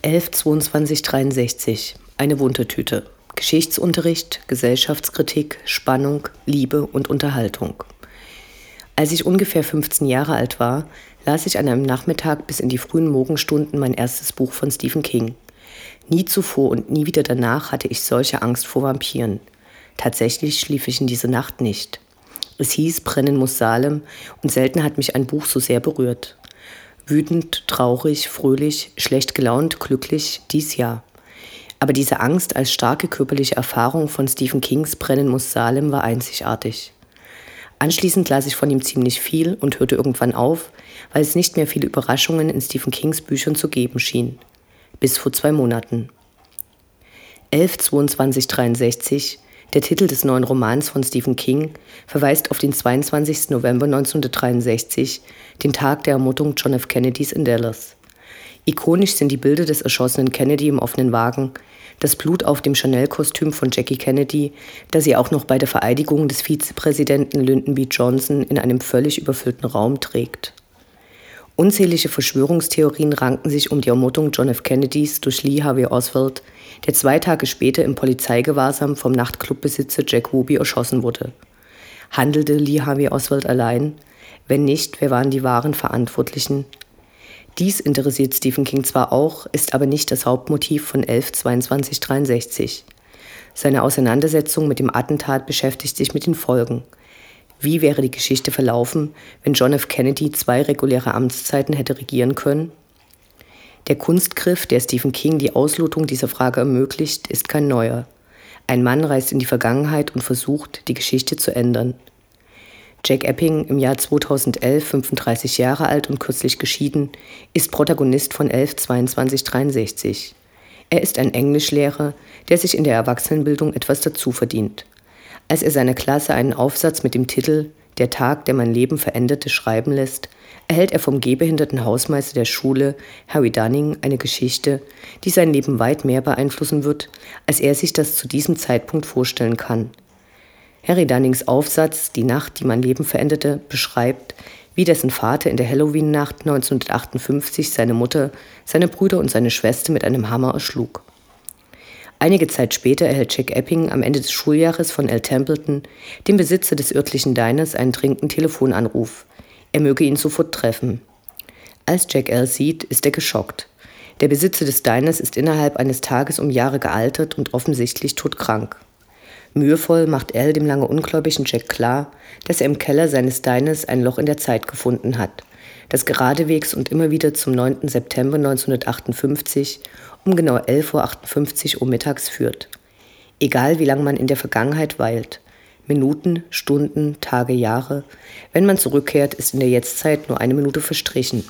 11-22-63. Eine Wundertüte. Geschichtsunterricht, Gesellschaftskritik, Spannung, Liebe und Unterhaltung. Als ich ungefähr 15 Jahre alt war, las ich an einem Nachmittag bis in die frühen Morgenstunden mein erstes Buch von Stephen King. Nie zuvor und nie wieder danach hatte ich solche Angst vor Vampiren. Tatsächlich schlief ich in dieser Nacht nicht. Es hieß, brennen muss Salem, und selten hat mich ein Buch so sehr berührt. Wütend, traurig, fröhlich, schlecht gelaunt, glücklich, dies Jahr. Aber diese Angst als starke körperliche Erfahrung von Stephen Kings Brennen muss Salem war einzigartig. Anschließend las ich von ihm ziemlich viel und hörte irgendwann auf, weil es nicht mehr viele Überraschungen in Stephen Kings Büchern zu geben schien. Bis vor 2 Monaten. 11-22-63, der Titel des neuen Romans von Stephen King, verweist auf den 22. November 1963, den Tag der Ermordung John F. Kennedys in Dallas. Ikonisch sind die Bilder des erschossenen Kennedy im offenen Wagen, das Blut auf dem Chanel-Kostüm von Jackie Kennedy, das sie auch noch bei der Vereidigung des Vizepräsidenten Lyndon B. Johnson in einem völlig überfüllten Raum trägt. Unzählige Verschwörungstheorien ranken sich um die Ermordung John F. Kennedys durch Lee Harvey Oswald, der 2 Tage später im Polizeigewahrsam vom Nachtclubbesitzer Jack Ruby erschossen wurde. Handelte Lee Harvey Oswald allein? Wenn nicht, wer waren die wahren Verantwortlichen? Dies interessiert Stephen King zwar auch, ist aber nicht das Hauptmotiv von 11-22-63. Seine Auseinandersetzung mit dem Attentat beschäftigt sich mit den Folgen. Wie wäre die Geschichte verlaufen, wenn John F. Kennedy 2 reguläre Amtszeiten hätte regieren können? Der Kunstgriff, der Stephen King die Auslotung dieser Frage ermöglicht, ist kein neuer. Ein Mann reist in die Vergangenheit und versucht, die Geschichte zu ändern. Jack Epping, im Jahr 2011 35 Jahre alt und kürzlich geschieden, ist Protagonist von 11-22-63. Er ist ein Englischlehrer, der sich in der Erwachsenenbildung etwas dazu verdient. Als er seiner Klasse einen Aufsatz mit dem Titel »Der Tag, der mein Leben veränderte« schreiben lässt, erhält er vom gehbehinderten Hausmeister der Schule, Harry Dunning, eine Geschichte, die sein Leben weit mehr beeinflussen wird, als er sich das zu diesem Zeitpunkt vorstellen kann. Harry Dunnings Aufsatz »Die Nacht, die mein Leben veränderte« beschreibt, wie dessen Vater in der Halloween-Nacht 1958 seine Mutter, seine Brüder und seine Schwester mit einem Hammer erschlug. Einige Zeit später erhält Jack Epping am Ende des Schuljahres von Al Templeton, dem Besitzer des örtlichen Diners, einen dringenden Telefonanruf. Er möge ihn sofort treffen. Als Jack Al sieht, ist er geschockt. Der Besitzer des Diners ist innerhalb eines Tages um Jahre gealtert und offensichtlich todkrank. Mühevoll macht Al dem lange ungläubigen Jack klar, dass er im Keller seines Diners ein Loch in der Zeit gefunden hat, das geradewegs und immer wieder zum 9. September 1958 um genau 11:58 Uhr mittags führt. Egal wie lange man in der Vergangenheit weilt, Minuten, Stunden, Tage, Jahre, wenn man zurückkehrt, ist in der Jetztzeit nur 1 Minute verstrichen.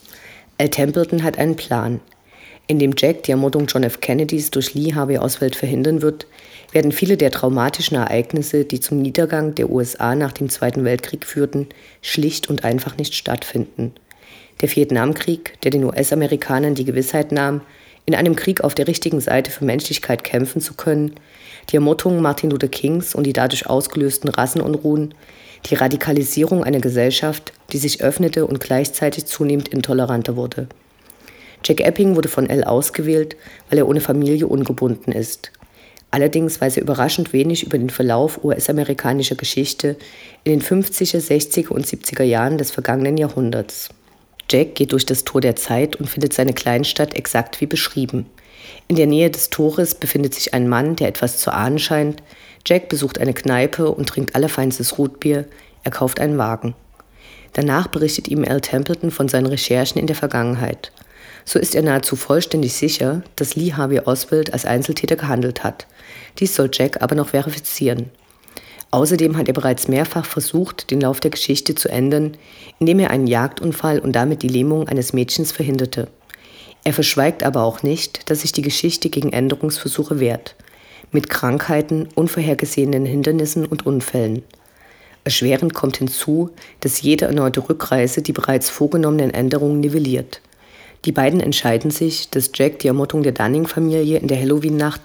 Al Templeton hat einen Plan. Indem Jack die Ermordung John F. Kennedys durch Lee Harvey Oswald verhindern wird, werden viele der traumatischen Ereignisse, die zum Niedergang der USA nach dem Zweiten Weltkrieg führten, schlicht und einfach nicht stattfinden. Der Vietnamkrieg, der den US-Amerikanern die Gewissheit nahm, in einem Krieg auf der richtigen Seite für Menschlichkeit kämpfen zu können, die Ermordung Martin Luther Kings und die dadurch ausgelösten Rassenunruhen, die Radikalisierung einer Gesellschaft, die sich öffnete und gleichzeitig zunehmend intoleranter wurde. Jack Epping wurde von Al ausgewählt, weil er ohne Familie ungebunden ist. Allerdings weiß er überraschend wenig über den Verlauf US-amerikanischer Geschichte in den 50er, 60er und 70er Jahren des vergangenen Jahrhunderts. Jack geht durch das Tor der Zeit und findet seine Kleinstadt exakt wie beschrieben. In der Nähe des Tores befindet sich ein Mann, der etwas zu ahnen scheint. Jack besucht eine Kneipe und trinkt allerfeinstes Rootbier. Er kauft einen Wagen. Danach berichtet ihm Al Templeton von seinen Recherchen in der Vergangenheit. So ist er nahezu vollständig sicher, dass Lee Harvey Oswald als Einzeltäter gehandelt hat. Dies soll Jack aber noch verifizieren. Außerdem hat er bereits mehrfach versucht, den Lauf der Geschichte zu ändern, indem er einen Jagdunfall und damit die Lähmung eines Mädchens verhinderte. Er verschweigt aber auch nicht, dass sich die Geschichte gegen Änderungsversuche wehrt. Mit Krankheiten, unvorhergesehenen Hindernissen und Unfällen. Erschwerend kommt hinzu, dass jede erneute Rückreise die bereits vorgenommenen Änderungen nivelliert. Die beiden entscheiden sich, dass Jack die Ermordung der Dunning-Familie in der Halloween-Nacht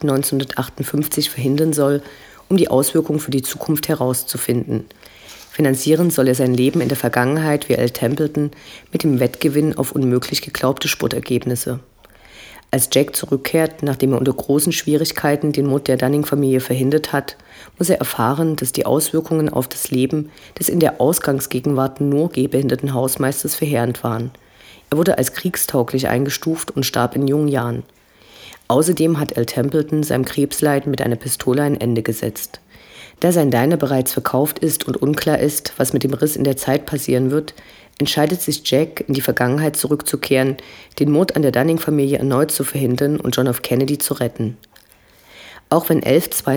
1958 verhindern soll, um die Auswirkungen für die Zukunft herauszufinden. Finanzieren soll er sein Leben in der Vergangenheit wie Al Templeton mit dem Wettgewinn auf unmöglich geglaubte Sportergebnisse. Als Jack zurückkehrt, nachdem er unter großen Schwierigkeiten den Mord der Dunning-Familie verhindert hat, muss er erfahren, dass die Auswirkungen auf das Leben des in der Ausgangsgegenwart nur gehbehinderten Hausmeisters verheerend waren. Er wurde als kriegstauglich eingestuft und starb in jungen Jahren. Außerdem hat Al Templeton seinem Krebsleiden mit einer Pistole ein Ende gesetzt. Da sein Diner bereits verkauft ist und unklar ist, was mit dem Riss in der Zeit passieren wird, entscheidet sich Jack, in die Vergangenheit zurückzukehren, den Mord an der Dunning-Familie erneut zu verhindern und John F. Kennedy zu retten. Auch wenn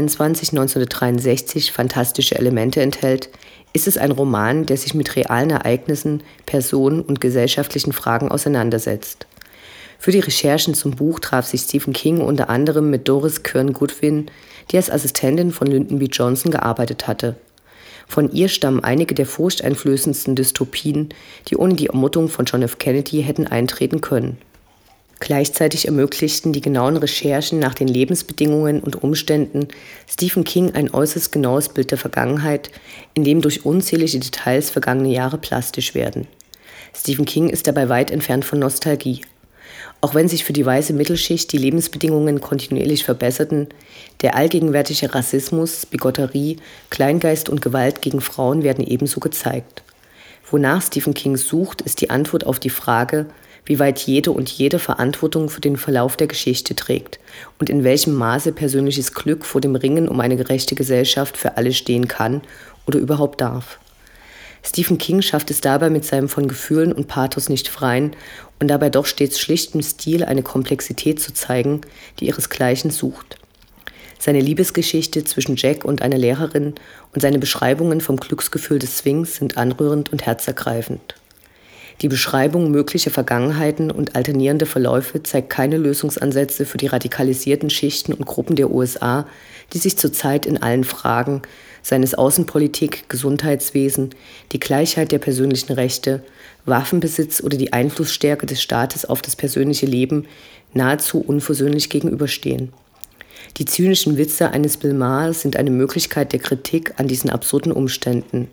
11/22/1963 fantastische Elemente enthält, ist es ein Roman, der sich mit realen Ereignissen, Personen und gesellschaftlichen Fragen auseinandersetzt. Für die Recherchen zum Buch traf sich Stephen King unter anderem mit Doris Kearns Goodwin, die als Assistentin von Lyndon B. Johnson gearbeitet hatte. Von ihr stammen einige der furchteinflößendsten Dystopien, die ohne die Ermordung von John F. Kennedy hätten eintreten können. Gleichzeitig ermöglichten die genauen Recherchen nach den Lebensbedingungen und Umständen Stephen King ein äußerst genaues Bild der Vergangenheit, in dem durch unzählige Details vergangene Jahre plastisch werden. Stephen King ist dabei weit entfernt von Nostalgie. Auch wenn sich für die weiße Mittelschicht die Lebensbedingungen kontinuierlich verbesserten, der allgegenwärtige Rassismus, Bigotterie, Kleingeist und Gewalt gegen Frauen werden ebenso gezeigt. Wonach Stephen King sucht, ist die Antwort auf die Frage, wie weit jede und jede Verantwortung für den Verlauf der Geschichte trägt und in welchem Maße persönliches Glück vor dem Ringen um eine gerechte Gesellschaft für alle stehen kann oder überhaupt darf. Stephen King schafft es dabei mit seinem von Gefühlen und Pathos nicht freien und dabei doch stets schlichtem Stil eine Komplexität zu zeigen, die ihresgleichen sucht. Seine Liebesgeschichte zwischen Jack und einer Lehrerin und seine Beschreibungen vom Glücksgefühl des Swings sind anrührend und herzergreifend. Die Beschreibung möglicher Vergangenheiten und alternierender Verläufe zeigt keine Lösungsansätze für die radikalisierten Schichten und Gruppen der USA, die sich zurzeit in allen Fragen, seien es Außenpolitik, Gesundheitswesen, die Gleichheit der persönlichen Rechte, Waffenbesitz oder die Einflussstärke des Staates auf das persönliche Leben, nahezu unversöhnlich gegenüberstehen. Die zynischen Witze eines Bill Maher sind eine Möglichkeit der Kritik an diesen absurden Umständen.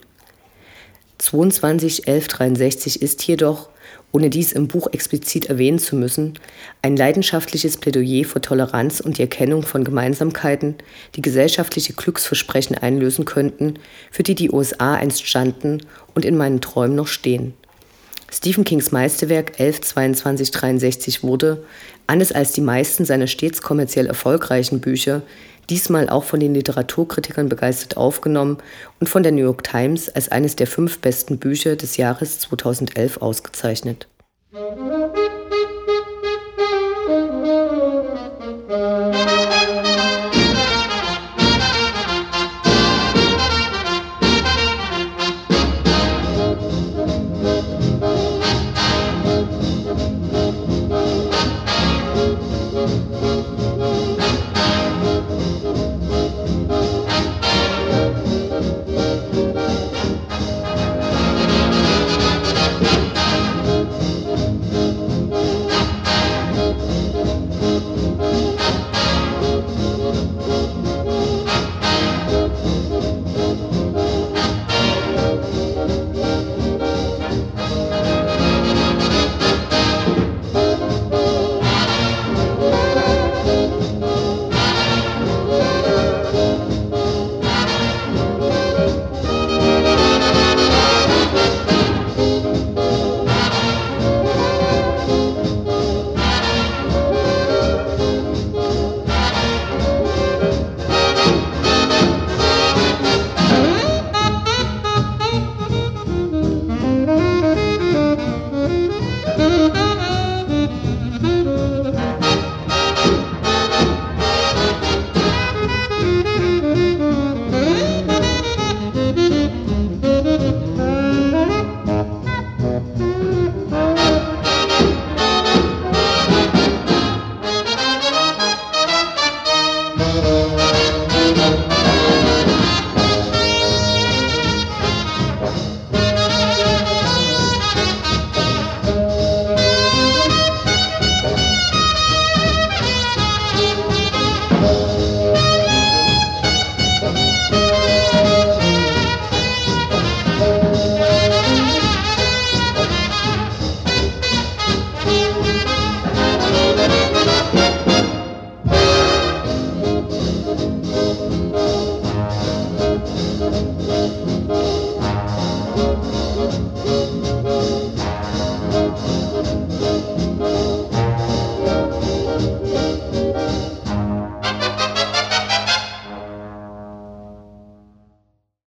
22/11/63 ist jedoch, ohne dies im Buch explizit erwähnen zu müssen, ein leidenschaftliches Plädoyer für Toleranz und die Erkennung von Gemeinsamkeiten, die gesellschaftliche Glücksversprechen einlösen könnten, für die die USA einst standen und in meinen Träumen noch stehen. Stephen Kings Meisterwerk 11/22/63 wurde, anders als die meisten seiner stets kommerziell erfolgreichen Bücher, diesmal auch von den Literaturkritikern begeistert aufgenommen und von der New York Times als eines der 5 besten Bücher des Jahres 2011 ausgezeichnet.